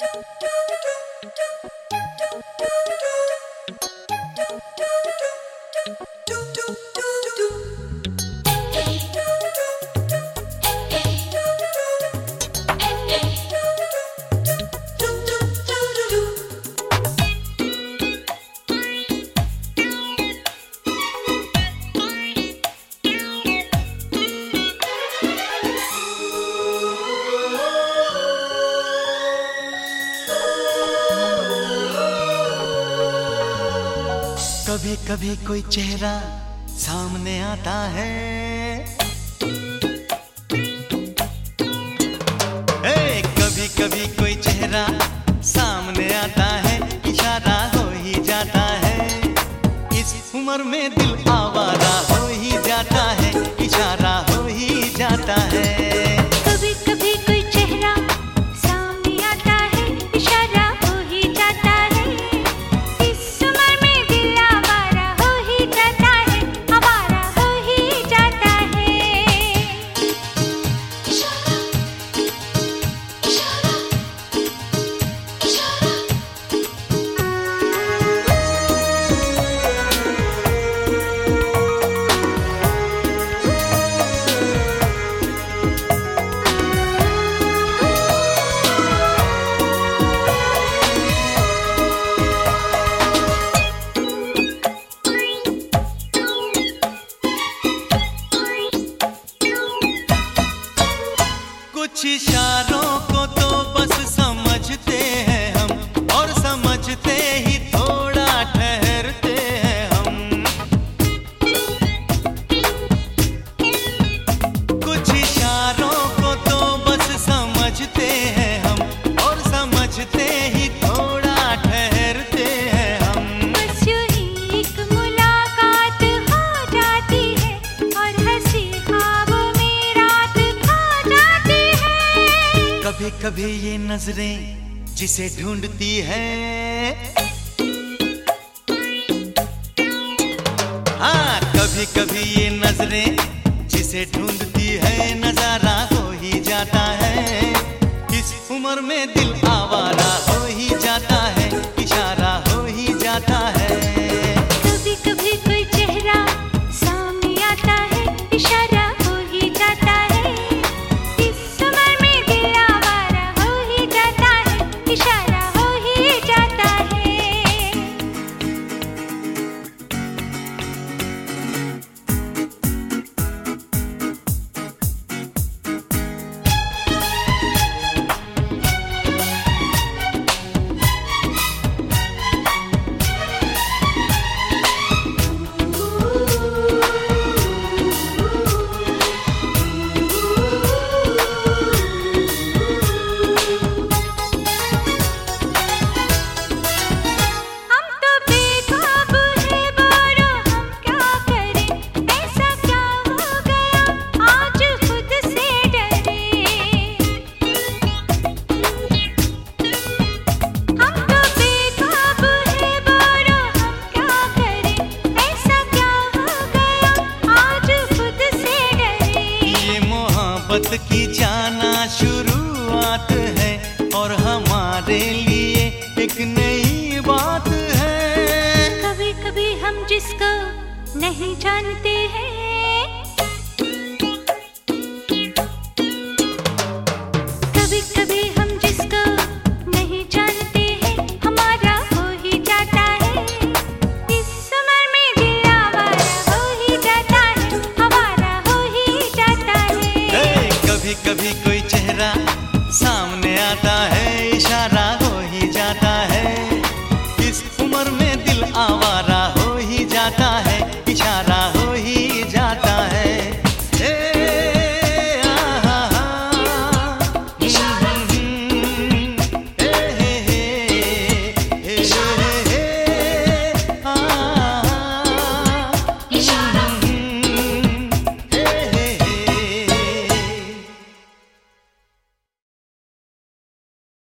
कभी कभी कोई चेहरा सामने आता है, कभी कभी कोई चेहरा सामने आता है, इशारा हो ही जाता है। इस उम्र में दिल आवारा हो ही जाता है, इशारा हो ही जाता है। कभी कभी कोई चेहरा सामने आता है, इशारा हो ही जाता है। इस उम्र में दिल आवारा हो ही जाता है, आवारा हो ही जाता है। इशारा, इशारा, इशारा। कुछ इशारों को तो बस समझते हैं हम, और समझते ही थोड़ा ठहरते हैं हम। कुछ इशारों को तो बस समझते हैं हम, और समझते ही थोड़ा ठहरते हैं हम। बस यूं ही एक मुलाकात हो जाती है, और हंसी ख्वाबों में रात खा जाती है। कभी कभी ये नजरें जिसे ढूंढती है, हाँ कभी कभी ये नजरें जिसे ढूंढती है, नजारा हो ही जाता है। इस उम्र में दिल आवारा हो ही जाता है, इशारा हो ही जाता है। कभी कभी कोई चेहरा सामने आता है, इशारा हो ही जाता है। इस उम्र में दिल आवारा हो ही जाता है, इशारा हो ही जाता है। हम तो बेकाबू हैं बोलो, हम क्या करें? ऐसा क्या हो गया आज खुद से डरे। हम तो बेकाबू हैं बोलो, हम क्या करें? ऐसा क्या हो गया आज खुद से डरे। ये मोहब्बत की जाना शुरुआत है,